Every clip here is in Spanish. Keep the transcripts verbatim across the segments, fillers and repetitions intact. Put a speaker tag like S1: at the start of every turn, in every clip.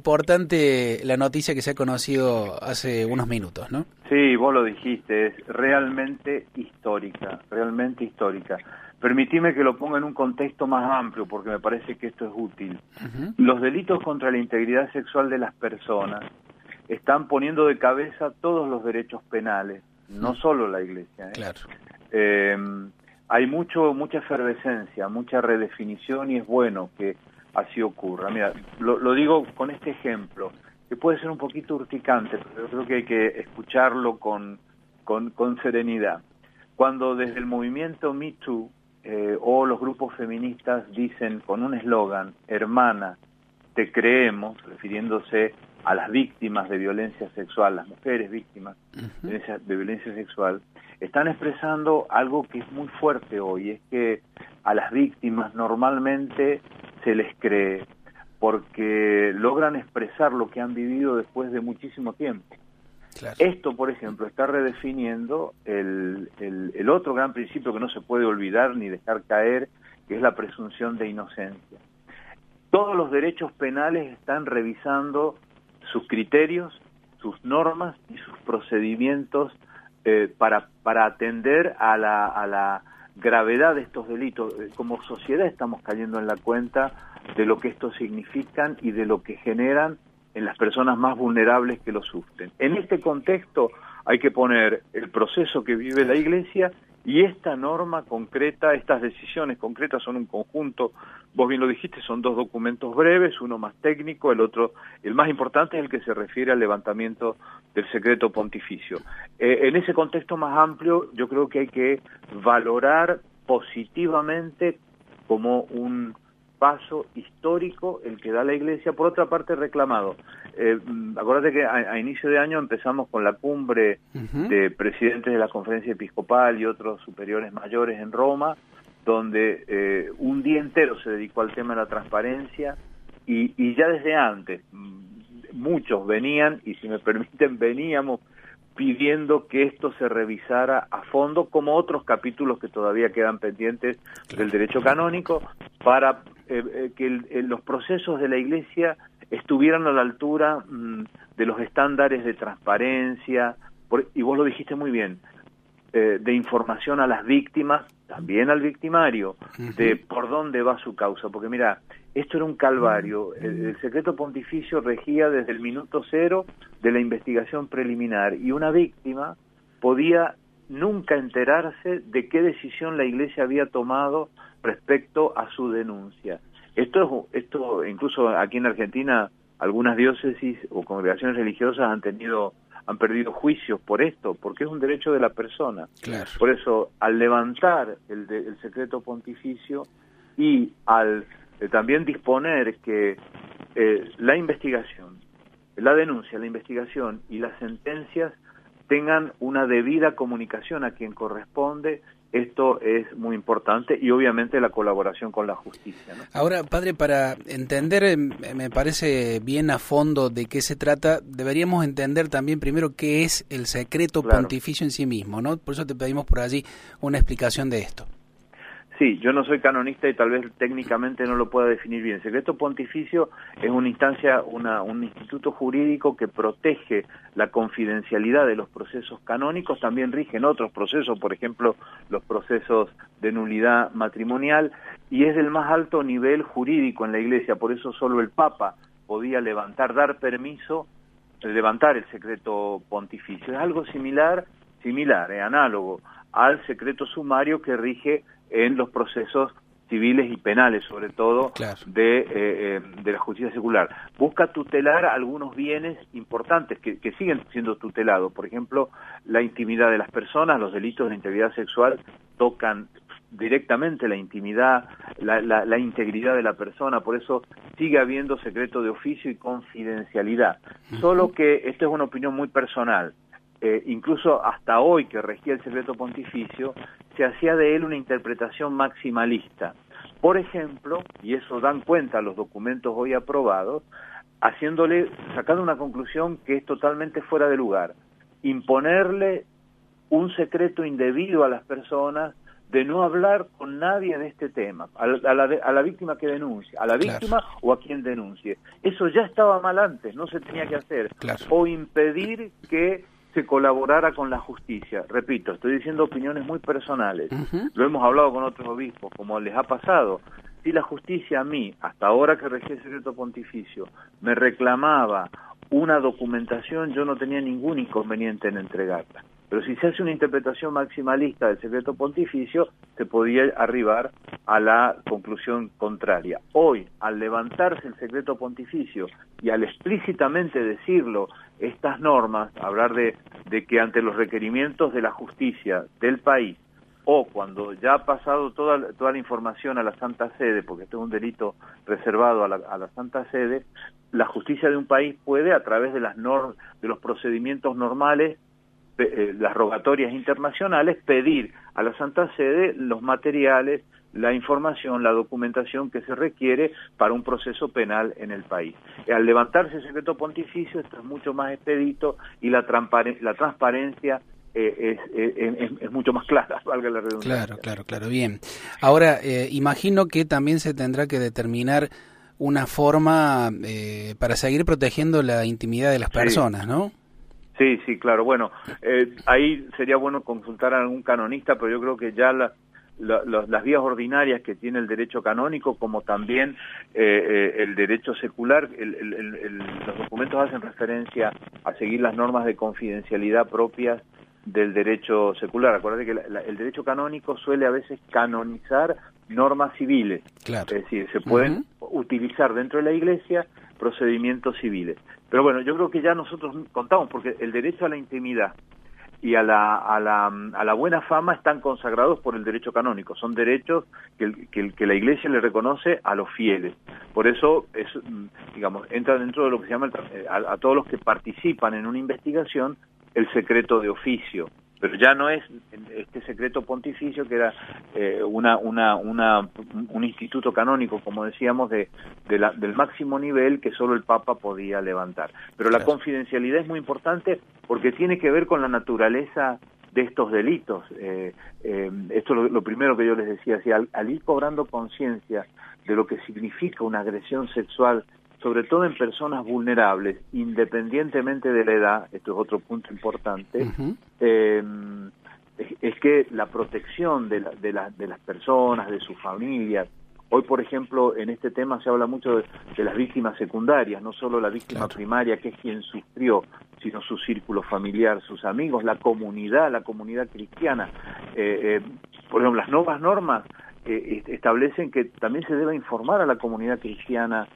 S1: importante la noticia que se ha conocido hace unos minutos, ¿no?
S2: Sí, vos lo dijiste, es realmente histórica, realmente histórica. Permitime que lo ponga en un contexto más amplio, porque me parece que esto es útil. Uh-huh. Los delitos contra la integridad sexual de las personas están poniendo de cabeza todos los derechos penales, no uh-huh. solo la Iglesia. ¿eh?
S1: Claro.
S2: Eh, hay mucho, mucha efervescencia, mucha redefinición, y es bueno que así ocurra. Mira, lo, lo digo con este ejemplo, que puede ser un poquito urticante, pero yo creo que hay que escucharlo con, con, con serenidad. Cuando desde el movimiento Me Too eh, o los grupos feministas dicen con un eslogan, hermana, te creemos, refiriéndose a las víctimas de violencia sexual, las mujeres víctimas uh-huh. de, esa, de violencia sexual, están expresando algo que es muy fuerte hoy, es que a las víctimas normalmente se les cree porque logran expresar lo que han vivido después de muchísimo tiempo. Claro. Esto, por ejemplo, está redefiniendo el, el, el otro gran principio que no se puede olvidar ni dejar caer, que es la presunción de inocencia. Todos los derechos penales están revisando sus criterios, sus normas y sus procedimientos eh, para, para atender a la, a la gravedad de estos delitos. Como sociedad estamos cayendo en la cuenta de lo que estos significan y de lo que generan en las personas más vulnerables que lo sufren. En este contexto hay que poner el proceso que vive la Iglesia y esta norma concreta, estas decisiones concretas son un conjunto, vos bien lo dijiste, son dos documentos breves, uno más técnico, el otro, el más importante es el que se refiere al levantamiento del secreto pontificio. Eh, en ese contexto más amplio, yo creo que hay que valorar positivamente como un paso histórico el que da la Iglesia, por otra parte reclamado. Eh, acuérdate que a, a inicio de año empezamos con la cumbre uh-huh. de presidentes de la Conferencia Episcopal y otros superiores mayores en Roma, donde eh, un día entero se dedicó al tema de la transparencia y, y ya desde antes muchos venían, y si me permiten veníamos pidiendo que esto se revisara a fondo, como otros capítulos que todavía quedan pendientes del derecho canónico, para eh, eh, que el, el, los procesos de la Iglesia estuvieran a la altura mmm, de los estándares de transparencia, por, y vos lo dijiste muy bien, eh, de información a las víctimas, también al victimario, uh-huh. de por dónde va su causa, porque mira, esto era un calvario. El, el secreto pontificio regía desde el minuto cero de la investigación preliminar, y una víctima podía nunca enterarse de qué decisión la Iglesia había tomado respecto a su denuncia. Esto, esto incluso aquí en Argentina, algunas diócesis o congregaciones religiosas han tenido, han perdido juicios por esto, porque es un derecho de la persona.
S1: Claro.
S2: Por eso, al levantar el, de, el secreto pontificio y al eh, también disponer que eh, la investigación, la denuncia, la investigación y las sentencias tengan una debida comunicación a quien corresponde, esto es muy importante, y obviamente la colaboración con la justicia, ¿no?
S1: Ahora, padre, para entender, me parece bien a fondo de qué se trata, deberíamos entender también primero qué es el secreto
S2: claro.
S1: pontificio en sí mismo, ¿no? Por eso te pedimos por allí una explicación de esto.
S2: Sí, yo no soy canonista y tal vez técnicamente no lo pueda definir bien. Secreto pontificio es una instancia, una, un instituto jurídico que protege la confidencialidad de los procesos canónicos, también rigen otros procesos, por ejemplo, los procesos de nulidad matrimonial, y es del más alto nivel jurídico en la Iglesia, por eso solo el Papa podía levantar, dar permiso, levantar el secreto pontificio. Es algo similar, similar, eh, análogo al secreto sumario que rige en los procesos civiles y penales, sobre todo
S1: claro.
S2: de, eh, eh, de la justicia secular. Busca tutelar algunos bienes importantes que, que siguen siendo tutelados. Por ejemplo, la intimidad de las personas, los delitos de integridad sexual tocan directamente la intimidad, la, la, la integridad de la persona, por eso sigue habiendo secreto de oficio y confidencialidad. Uh-huh. Solo que esto es una opinión muy personal. Eh, incluso hasta hoy que regía el secreto pontificio, se hacía de él una interpretación maximalista. Por ejemplo, y eso dan cuenta los documentos hoy aprobados, haciéndole, sacando una conclusión que es totalmente fuera de lugar, imponerle un secreto indebido a las personas de no hablar con nadie de este tema, a la, a la, a la víctima que denuncie, a la víctima claro. o a quien denuncie. Eso ya estaba mal antes, no se tenía que hacer.
S1: Claro.
S2: O impedir que se colaborara con la justicia. Repito, estoy diciendo opiniones muy personales. Uh-huh. Lo hemos hablado con otros obispos, como les ha pasado. Si la justicia a mí, hasta ahora que regí el secreto pontificio, me reclamaba una documentación, yo no tenía ningún inconveniente en entregarla. Pero si se hace una interpretación maximalista del secreto pontificio, se podía arribar a la conclusión contraria. Hoy, al levantarse el secreto pontificio y al explícitamente decirlo, estas normas, hablar de, de que ante los requerimientos de la justicia del país, o cuando ya ha pasado toda, toda la información a la Santa Sede, porque esto es un delito reservado a la, a la Santa Sede, la justicia de un país puede, a través de las norm, de los procedimientos normales, eh, las rogatorias internacionales, pedir a la Santa Sede los materiales, la información, la documentación que se requiere para un proceso penal en el país. Al levantarse el secreto pontificio, esto es mucho más expedito y la, transparen- la transparencia Eh, es, es, es, es mucho más clara, valga la redundancia.
S1: Claro, claro, claro, bien. Ahora, eh, imagino que también se tendrá que determinar una forma eh, para seguir protegiendo la intimidad de las personas,
S2: sí.
S1: ¿no?
S2: Sí, sí, claro. Bueno, eh, ahí sería bueno consultar a algún canonista, pero yo creo que ya la, la, la, las vías ordinarias que tiene el derecho canónico, como también eh, eh, el derecho secular, el, el, el, el, los documentos hacen referencia a seguir las normas de confidencialidad propias del derecho secular. Acuérdate que la, la, el derecho canónico suele a veces canonizar normas civiles.
S1: Claro.
S2: Es decir, se pueden uh-huh. utilizar dentro de la Iglesia procedimientos civiles. Pero bueno, yo creo que ya nosotros contamos, porque el derecho a la intimidad y a la, a la, a la buena fama están consagrados por el derecho canónico. Son derechos que, el, que, el, que la Iglesia le reconoce a los fieles. Por eso, es, digamos, entra dentro de lo que se llama, el, a, a todos los que participan en una investigación, el secreto de oficio, pero ya no es este secreto pontificio que era eh, una, una, una, un instituto canónico, como decíamos, de, de la, del máximo nivel que solo el Papa podía levantar. Pero la confidencialidad es muy importante porque tiene que ver con la naturaleza de estos delitos. Eh, eh, esto es lo, lo primero que yo les decía, si al, al ir cobrando conciencia de lo que significa una agresión sexual, sobre todo en personas vulnerables, independientemente de la edad, esto es otro punto importante, uh-huh. eh, es, es que la protección de, la, de, la, de las personas, de sus familias, hoy por ejemplo en este tema se habla mucho de, de las víctimas secundarias, no solo la víctima claro. primaria, que es quien sufrió, sino su círculo familiar, sus amigos, la comunidad, la comunidad cristiana. Eh, eh, por ejemplo, las nuevas normas eh, establecen que también se debe informar a la comunidad cristiana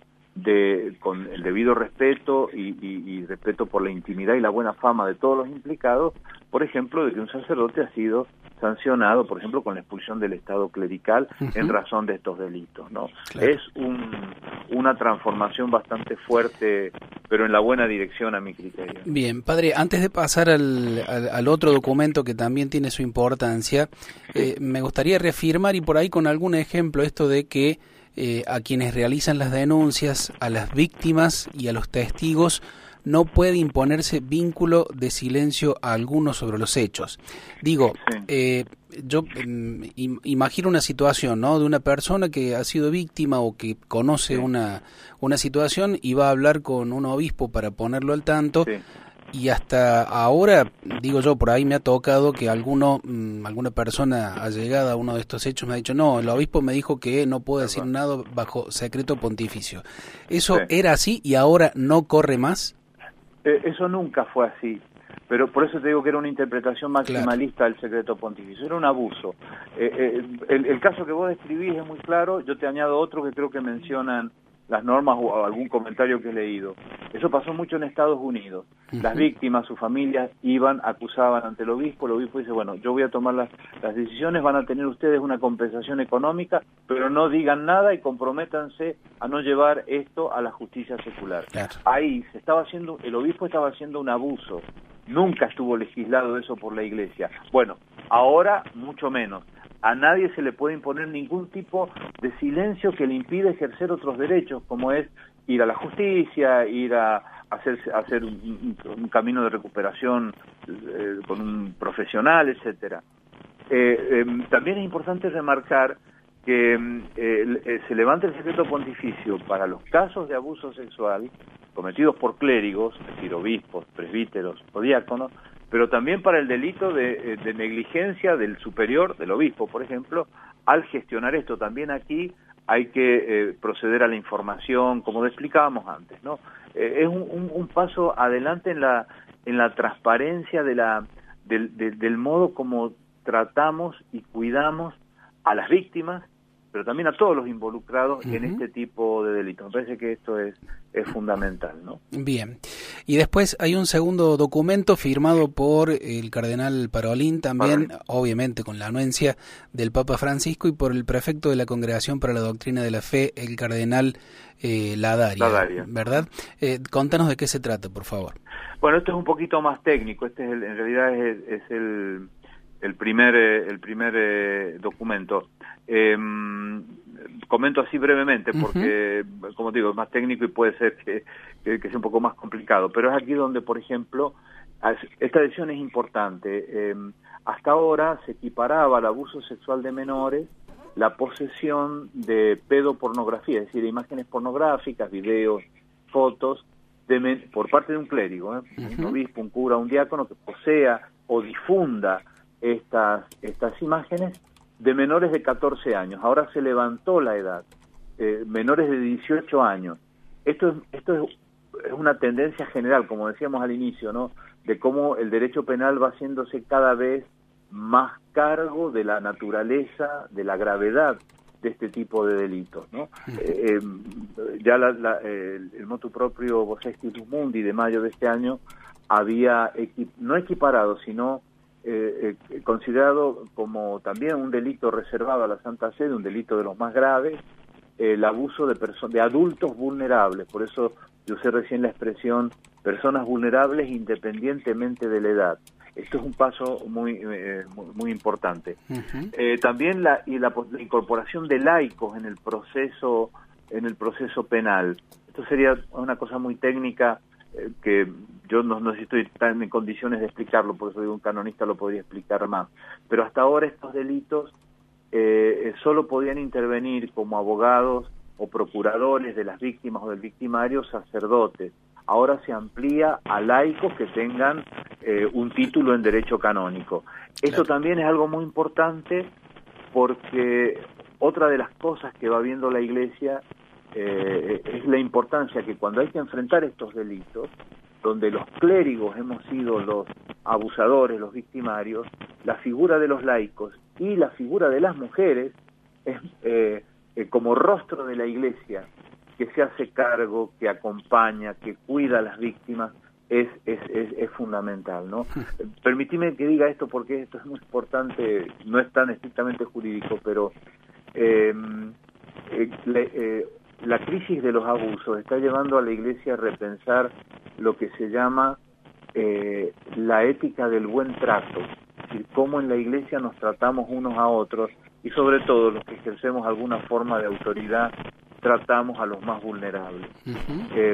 S2: de con el debido respeto y, y, y respeto por la intimidad y la buena fama de todos los implicados, por ejemplo, de que un sacerdote ha sido sancionado, por ejemplo, con la expulsión del Estado clerical uh-huh. en razón de estos delitos, ¿no? Claro. Es un, una transformación bastante fuerte, pero en la buena dirección a mi criterio.
S1: Bien, padre, antes de pasar al, al, al otro documento que también tiene su importancia, sí. eh, me gustaría reafirmar y por ahí con algún ejemplo esto de que Eh, a quienes realizan las denuncias, a las víctimas y a los testigos, no puede imponerse vínculo de silencio a alguno sobre los hechos. Digo, sí. eh, yo eh, imagino una situación, ¿no?, de una persona que ha sido víctima o que conoce sí. una, una situación y va a hablar con un obispo para ponerlo al tanto. Sí. Y hasta ahora, digo yo, por ahí me ha tocado que alguno, mmm, alguna persona allegada a uno de estos hechos me ha dicho, no, el obispo me dijo que no puedo decir nada bajo secreto pontificio. ¿Eso sí. era así y ahora no corre más?
S2: Eh, eso nunca fue así, pero por eso te digo que era una interpretación maximalista claro. del secreto pontificio, era un abuso. Eh, eh, el, el caso que vos describís es muy claro, yo te añado otro que creo que mencionan las normas o algún comentario que he leído. Eso pasó mucho en Estados Unidos. Uh-huh. Las víctimas, sus familias, iban, acusaban ante el obispo, el obispo dice, bueno, yo voy a tomar las, las decisiones, van a tener ustedes una compensación económica, pero no digan nada y comprométanse a no llevar esto a la justicia secular. Claro. Ahí se estaba haciendo, el obispo estaba haciendo un abuso. Nunca estuvo legislado eso por la Iglesia. Bueno, ahora mucho menos. A nadie se le puede imponer ningún tipo de silencio que le impida ejercer otros derechos, como es ir a la justicia, ir a hacer, a hacer un, un, un camino de recuperación eh, con un profesional, etcétera. eh, eh, también es importante remarcar que eh, se levanta el secreto pontificio para los casos de abuso sexual cometidos por clérigos, es decir, obispos, presbíteros o diáconos, pero también para el delito de, de negligencia del superior, del obispo, por ejemplo, al gestionar esto. También aquí hay que eh, proceder a la información, como lo explicábamos antes, ¿no? Eh, es un, un, un paso adelante en la en la transparencia de la del, del, del modo como tratamos y cuidamos a las víctimas, pero también a todos los involucrados uh-huh. en este tipo de delitos. Me parece que esto es, es fundamental, ¿no?
S1: Bien. Y después hay un segundo documento firmado por el cardenal Parolin, también, Parolin. obviamente con la anuencia del Papa Francisco, y por el prefecto de la Congregación para la Doctrina de la Fe, el cardenal eh, Ladaria, Ladaria, ¿verdad? Eh, contanos de qué se trata, por favor.
S2: Bueno, esto es un poquito más técnico. Este es el, en realidad es, es el, el primer, el primer eh, documento. Eh, comento así brevemente porque, uh-huh. como digo, es más técnico y puede ser que, que, que sea un poco más complicado, pero es aquí donde, por ejemplo, esta decisión es importante. Eh, hasta ahora se equiparaba al abuso sexual de menores la posesión de pedopornografía, es decir, imágenes pornográficas, videos, fotos, de men- por parte de un clérigo, ¿eh? uh-huh. un obispo, un cura, un diácono que posea o difunda estas, estas imágenes de menores de catorce años. Ahora se levantó la edad, eh, menores de dieciocho años. Esto es, esto es, es una tendencia general, como decíamos al inicio, ¿no? De cómo el derecho penal va haciéndose cada vez más cargo de la naturaleza, de la gravedad de este tipo de delitos, ¿no? Eh, eh, ya la, la, el, el motu proprio Vos Estis Mundi de mayo de este año había equi- no equiparado, sino Eh, eh, considerado como también un delito reservado a la Santa Sede, un delito de los más graves, eh, el abuso de personas, de adultos vulnerables. Por eso yo usé recién la expresión personas vulnerables independientemente de la edad. Esto es un paso muy eh, muy, muy importante. Uh-huh. Eh, también la, y la, la incorporación de laicos en el proceso en el proceso penal. Esto sería una cosa muy técnica eh, que yo no, no sé si estoy tan en condiciones de explicarlo, por eso digo, un canonista lo podría explicar más. Pero hasta ahora estos delitos eh, solo podían intervenir como abogados o procuradores de las víctimas o del victimario sacerdotes. Ahora se amplía a laicos que tengan eh, un título en derecho canónico. Esto claro. también es algo muy importante porque otra de las cosas que va viendo la Iglesia eh, es la importancia que cuando hay que enfrentar estos delitos, donde los clérigos hemos sido los abusadores, los victimarios, la figura de los laicos y la figura de las mujeres es eh, eh, como rostro de la Iglesia, que se hace cargo, que acompaña, que cuida a las víctimas, es es, es, es fundamental, ¿no? Permitime que diga esto porque esto es muy importante, no es tan estrictamente jurídico, pero eh, eh, le, eh, la crisis de los abusos está llevando a la Iglesia a repensar lo que se llama eh, la ética del buen trato, es decir, cómo en la Iglesia nos tratamos unos a otros y sobre todo los que ejercemos alguna forma de autoridad tratamos a los más vulnerables, uh-huh. eh,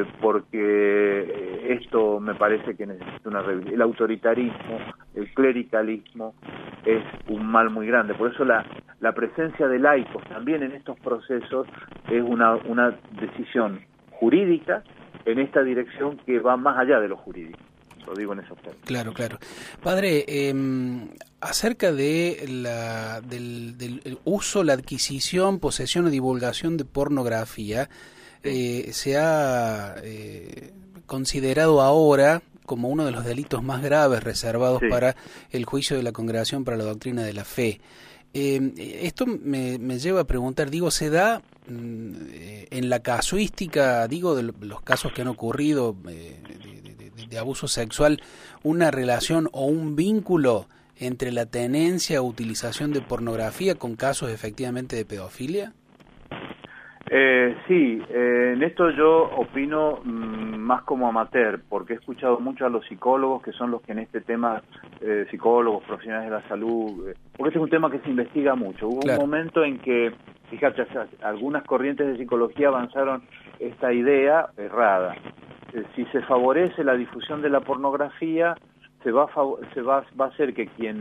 S2: porque esto me parece que necesita una revisión. El autoritarismo, el clericalismo es un mal muy grande, por eso la, la presencia de laicos también en estos procesos es una, una decisión jurídica en esta dirección que va más allá de lo jurídico. Lo digo en esos términos.
S1: Claro, claro. Padre, eh, acerca de la, del, del uso, la adquisición, posesión o divulgación de pornografía, eh, se ha eh, considerado ahora como uno de los delitos más graves reservados sí. para el juicio de la Congregación para la Doctrina de la Fe. Eh, esto me, me lleva a preguntar, digo, ¿se da eh, en la casuística, digo, de los casos que han ocurrido eh, de, de, de abuso sexual, una relación o un vínculo entre la tenencia o utilización de pornografía con casos efectivamente de pedofilia?
S2: Eh, sí, eh, en esto yo opino mmm, más como amateur, porque he escuchado mucho a los psicólogos, que son los que en este tema, eh, psicólogos, profesionales de la salud, eh, porque este es un tema que se investiga mucho. Hubo claro. un momento en que, fíjate, algunas corrientes de psicología avanzaron esta idea errada. Eh, si se favorece la difusión de la pornografía, se va a, se va, va a hacer que quien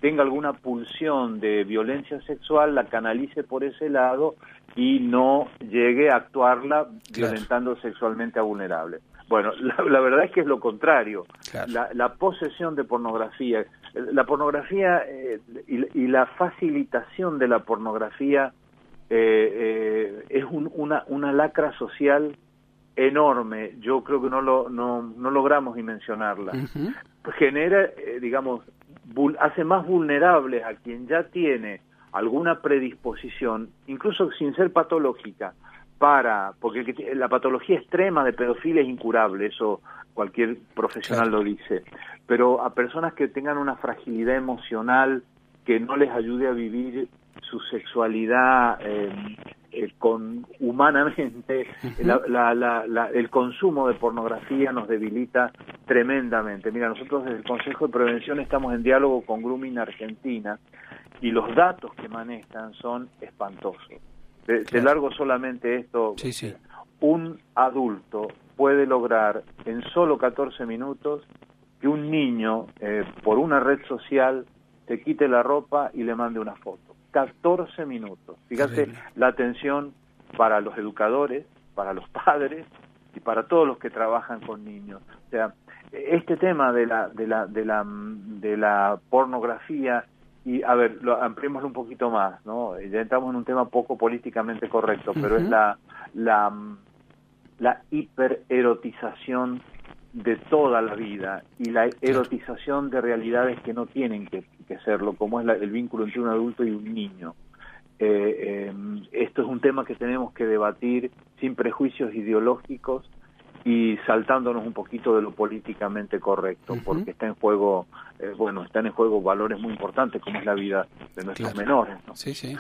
S2: tenga alguna pulsión de violencia sexual, la canalice por ese lado y no llegue a actuarla violentando claro. sexualmente a vulnerables. Bueno, la, la verdad es que es lo contrario. Claro. La, la posesión de pornografía, la pornografía eh, y, y la facilitación de la pornografía eh, eh, es un, una, una lacra social enorme. Yo creo que no lo no, no logramos dimensionarla. Uh-huh. Genera, eh, digamos, vul, hace más vulnerables a quien ya tiene alguna predisposición, incluso sin ser patológica, para, porque la patología extrema de pedofilia es incurable, eso cualquier profesional claro. lo dice, pero a personas que tengan una fragilidad emocional que no les ayude a vivir su sexualidad eh, eh, con humanamente, uh-huh. la, la, la, la, el consumo de pornografía nos debilita tremendamente. Mira, nosotros desde el Consejo de Prevención estamos en diálogo con Grooming Argentina y los datos que manejan son espantosos. Te, claro. te largo solamente esto.
S1: Sí, sí.
S2: Un adulto puede lograr en solo catorce minutos que un niño, eh, por una red social, te quite la ropa y le mande una foto. catorce minutos. Fíjate Terrible. La atención para los educadores, para los padres y para todos los que trabajan con niños. O sea, este tema de la de la de la de la pornografía. Y, a ver, lo, ampliémoslo un poquito más, ¿no? Ya entramos en un tema poco políticamente correcto, pero uh-huh. es la, la, la hipererotización de toda la vida y la erotización de realidades que no tienen que, que serlo, como es la, el vínculo entre un adulto y un niño. Eh, eh, esto es un tema que tenemos que debatir sin prejuicios ideológicos y saltándonos un poquito de lo políticamente correcto, uh-huh. porque está en juego, eh, bueno, están en juego valores muy importantes como es la vida de nuestros claro. menores, ¿no?
S1: Sí, sí.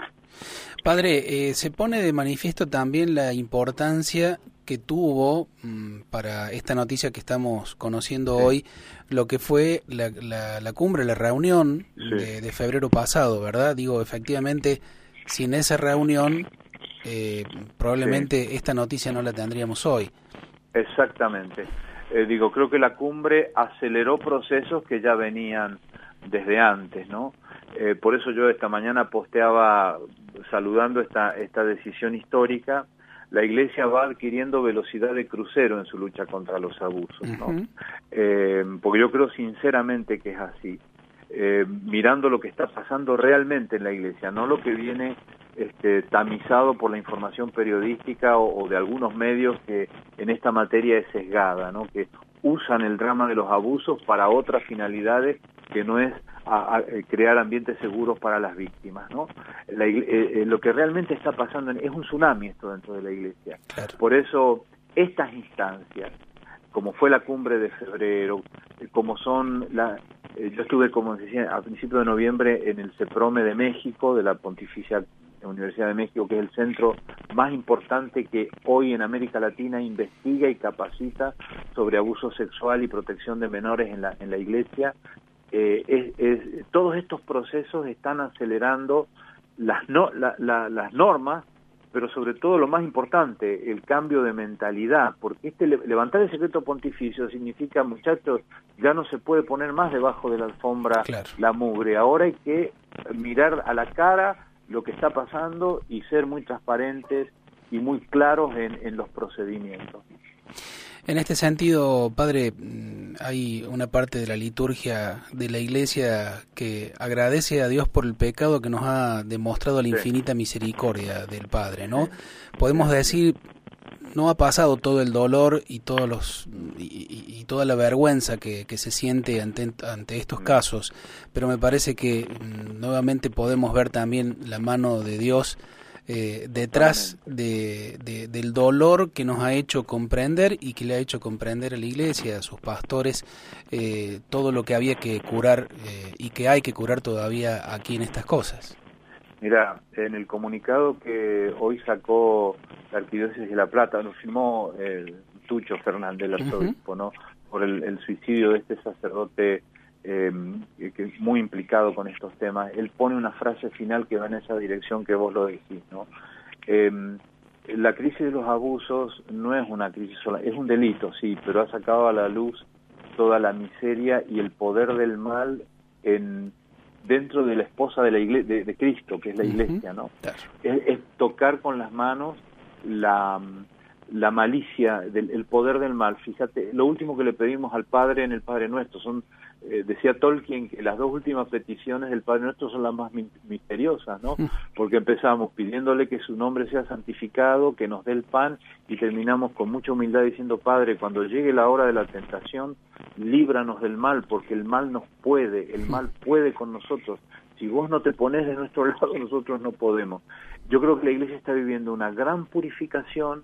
S1: Padre, eh, se pone de manifiesto también la importancia que tuvo mmm, para esta noticia que estamos conociendo sí. hoy, lo que fue la, la, la cumbre, la reunión sí. de, de febrero pasado, ¿verdad? Digo, efectivamente, sin esa reunión, eh, probablemente sí. esta noticia no la tendríamos hoy.
S2: Exactamente. Eh, digo, creo que la cumbre aceleró procesos que ya venían desde antes, ¿no? Eh, por eso yo esta mañana posteaba, saludando esta, esta decisión histórica, la Iglesia va adquiriendo velocidad de crucero en su lucha contra los abusos, ¿no? Uh-huh. Eh, porque yo creo sinceramente que es así. Eh, mirando lo que está pasando realmente en la Iglesia, no lo que viene este, tamizado por la información periodística o, o de algunos medios que en esta materia es sesgada, ¿no? Que usan el drama de los abusos para otras finalidades que no es a, a crear ambientes seguros para las víctimas, ¿no? La, eh, lo que realmente está pasando es un tsunami esto dentro de la Iglesia. Claro. Por eso estas instancias, como fue la cumbre de febrero, como son la, eh, yo estuve, como decía, a principios de noviembre en el CEPROME de México, de la Pontificia Universidad de México, que es el centro más importante que hoy en América Latina investiga y capacita sobre abuso sexual y protección de menores en la en la Iglesia. Eh, es, es, todos estos procesos están acelerando las no, la, la, las normas, pero sobre todo lo más importante, el cambio de mentalidad, porque este levantar el secreto pontificio significa, muchachos, ya no se puede poner más debajo de la alfombra claro. la mugre, ahora hay que mirar a la cara lo que está pasando y ser muy transparentes y muy claros en, en los procedimientos.
S1: En este sentido, padre, hay una parte de la liturgia de la Iglesia que agradece a Dios por el pecado que nos ha demostrado la sí. infinita misericordia del Padre, ¿no? Sí. Podemos decir, no ha pasado todo el dolor y todos los y, y toda la vergüenza que, que se siente ante, ante estos casos, pero me parece que nuevamente podemos ver también la mano de Dios Eh, detrás de, de, del dolor que nos ha hecho comprender y que le ha hecho comprender a la Iglesia, a sus pastores, eh, todo lo que había que curar eh, y que hay que curar todavía aquí en estas cosas.
S2: Mira, en el comunicado que hoy sacó la Arquidiócesis de La Plata, lo firmó el Tucho Fernández, el arzobispo, uh-huh. ¿no? Por el, el suicidio de este sacerdote Eh, que es muy implicado con estos temas. Él pone una frase final que va en esa dirección que vos lo decís, ¿no? Eh, la crisis de los abusos no es una crisis sola, es un delito, sí, pero ha sacado a la luz toda la miseria y el poder del mal en, dentro de la esposa de la iglesia, de, de Cristo, que es la iglesia, ¿no?
S1: Claro.
S2: Es, es tocar con las manos la, la malicia, del, el poder del mal. Fíjate, lo último que le pedimos al Padre en el Padre Nuestro son, eh, decía Tolkien, que las dos últimas peticiones del Padre Nuestro son las más misteriosas, ¿no? Porque empezamos pidiéndole que su nombre sea santificado, que nos dé el pan, y terminamos con mucha humildad diciendo: Padre, cuando llegue la hora de la tentación, líbranos del mal, porque el mal nos puede, el mal puede con nosotros. Si vos no te pones de nuestro lado, nosotros no podemos. Yo creo que la Iglesia está viviendo una gran purificación.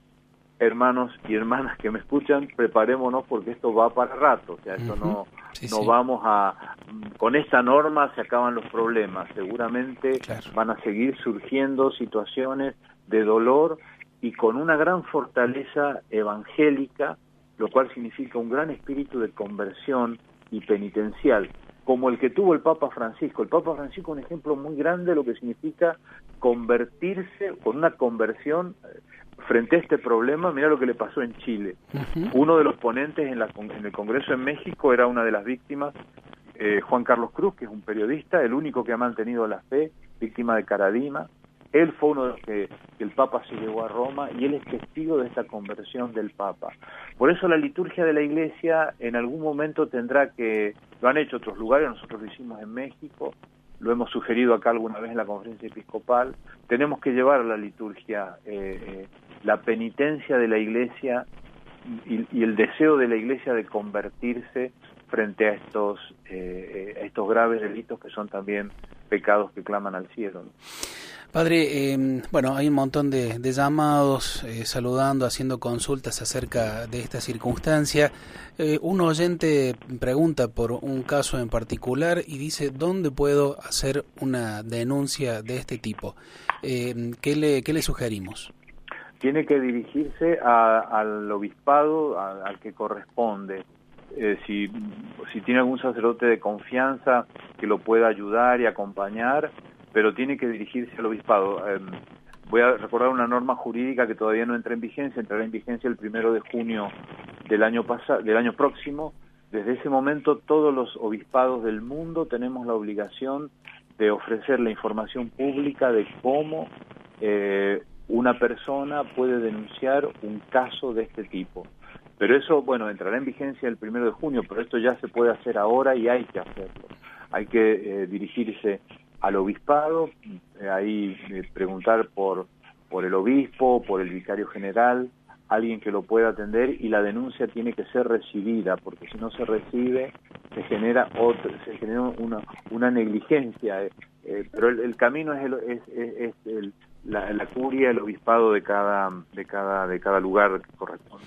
S2: Hermanos y hermanas que me escuchan, preparémonos porque esto va para rato. O sea, esto uh-huh. no, sí, no sí. vamos a... Con esta norma se acaban los problemas. Seguramente claro. van a seguir surgiendo situaciones de dolor, y con una gran fortaleza evangélica, lo cual significa un gran espíritu de conversión y penitencial, como el que tuvo el Papa Francisco. El Papa Francisco es un ejemplo muy grande de lo que significa convertirse, con una conversión frente a este problema. Mira lo que le pasó en Chile. Uh-huh. Uno de los ponentes en, la, en el Congreso en México era una de las víctimas, eh, Juan Carlos Cruz, que es un periodista, el único que ha mantenido la fe, víctima de Caradima. Él fue uno de los que, que el Papa se llevó a Roma, y él es testigo de esta conversión del Papa. Por eso la liturgia de la Iglesia en algún momento tendrá que... Lo han hecho otros lugares, nosotros lo hicimos en México, lo hemos sugerido acá alguna vez en la conferencia episcopal. Tenemos que llevar a la liturgia eh, eh, la penitencia de la Iglesia y, y el deseo de la Iglesia de convertirse frente a estos, eh, a estos graves delitos que son también pecados que claman al cielo, ¿no?
S1: Padre, eh, bueno, hay un montón de, de llamados, eh, saludando, haciendo consultas acerca de esta circunstancia. Eh, un oyente pregunta por un caso en particular y dice: ¿dónde puedo hacer una denuncia de este tipo? Eh, ¿qué le, qué le sugerimos?
S2: Tiene que dirigirse a, al obispado a, al que corresponde. Eh, si, si tiene algún sacerdote de confianza que lo pueda ayudar y acompañar, pero tiene que dirigirse al obispado. Eh, voy a recordar una norma jurídica que todavía no entra en vigencia, entrará en vigencia el primero de junio del año pasado, del año próximo. Desde ese momento todos los obispados del mundo tenemos la obligación de ofrecer la información pública de cómo eh, una persona puede denunciar un caso de este tipo. Pero eso, bueno, entrará en vigencia el primero de junio, pero esto ya se puede hacer ahora y hay que hacerlo. Hay que eh, dirigirse al obispado, eh, ahí eh, preguntar por, por el obispo, por el vicario general, alguien que lo pueda atender, y la denuncia tiene que ser recibida, porque si no se recibe se genera otro, se genera una, una negligencia, eh, eh, pero el, el camino es, el, es, es, es el, la, la curia, el obispado de cada, de cada, de cada lugar que corresponda.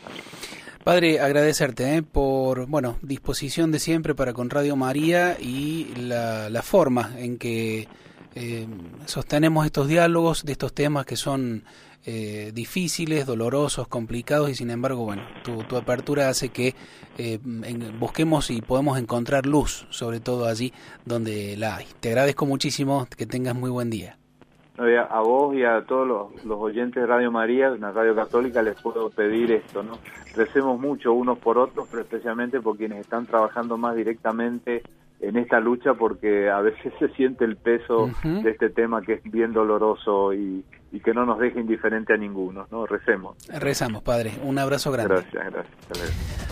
S1: Padre, agradecerte ¿eh? por bueno disposición de siempre para con Radio María y la, la forma en que eh, sostenemos estos diálogos de estos temas que son eh, difíciles, dolorosos, complicados, y sin embargo, bueno, tu, tu apertura hace que eh, en, busquemos y podemos encontrar luz, sobre todo allí donde la hay. Te agradezco muchísimo, que tengas muy buen día.
S2: A vos y a todos los, los oyentes de Radio María, una radio católica, les puedo pedir esto, ¿no? Recemos mucho unos por otros, pero especialmente por quienes están trabajando más directamente en esta lucha, porque a veces se siente el peso uh-huh. de este tema, que es bien doloroso y, y que no nos deja indiferente a ninguno, ¿no? Recemos.
S1: Rezamos, Padre. Un abrazo grande.
S2: Gracias, gracias.